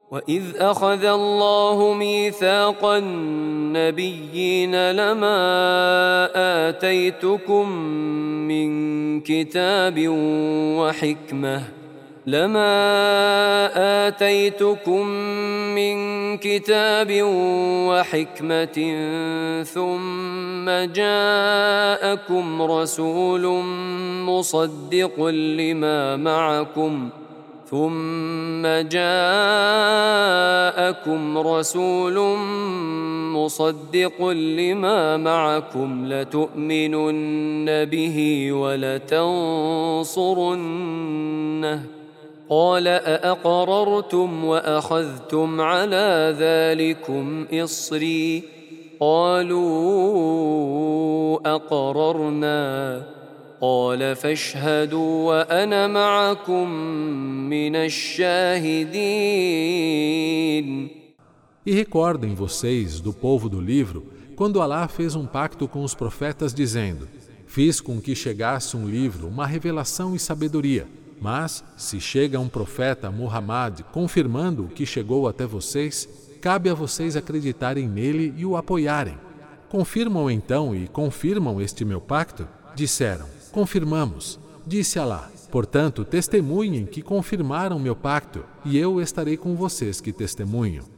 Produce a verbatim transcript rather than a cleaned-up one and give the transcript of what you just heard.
وإذ أخذ الله ميثاق النبيين لما آتيتكم من كتاب وحكمة لما آتيتكم من كتاب وحكمة ثم جاءكم رسول مصدق لما معكم ثم جاءكم رسول مصدق لما معكم لتؤمنن به ولتنصرنه قال أأقررتم وأخذتم على ذلكم إصري قالوا أقررنا قال فاشهدوا وأنا معكم من الشاهدين. E recordem vocês do povo do livro, quando Alá fez um pacto com os profetas dizendo: fiz com que chegasse um livro, uma revelação e sabedoria. Mas, se chega um profeta, Muhammad, confirmando o que chegou até vocês, cabe a vocês acreditarem nele e o apoiarem. Confirmam então e confirmam este meu pacto? Disseram: confirmamos. Disse Alá: portanto, testemunhem que confirmaram meu pacto, e eu estarei com vocês que testemunham.